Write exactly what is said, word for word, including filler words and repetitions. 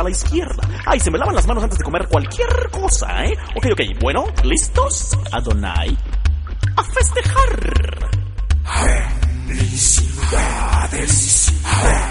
a la izquierda. Ay, se me lavan las manos antes de comer cualquier cosa, ¿eh? Ok, ok, bueno, ¿listos? Adonai, a festejar. Felicidades.